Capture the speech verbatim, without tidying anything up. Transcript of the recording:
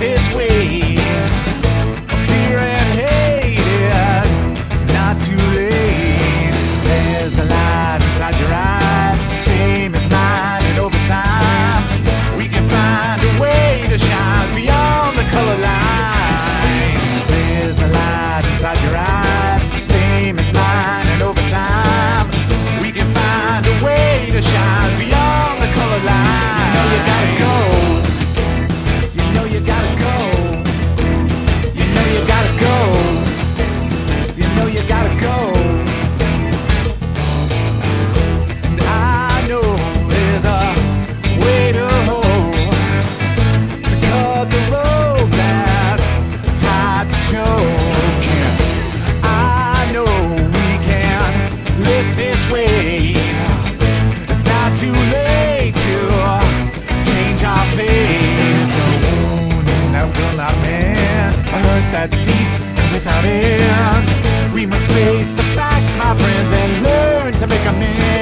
this way. Fear and hate is not too late. There's a light inside your eyes, same as mine, and over time we can find a way to shine beyond the color line. There's a light inside your eyes, same as mine, and over time we can find a way to shine beyond the color line. You know you gotta go. You know you gotta go. You know you gotta go. You know you gotta go. And I know there's a way to hold, to cut the rope that's tied to choke. I know we can lift this weight. It's not too late to change our fate. There's a wound that will not mend, a hurt that's deep and without end. We must face the facts, my friends, and learn to make amends.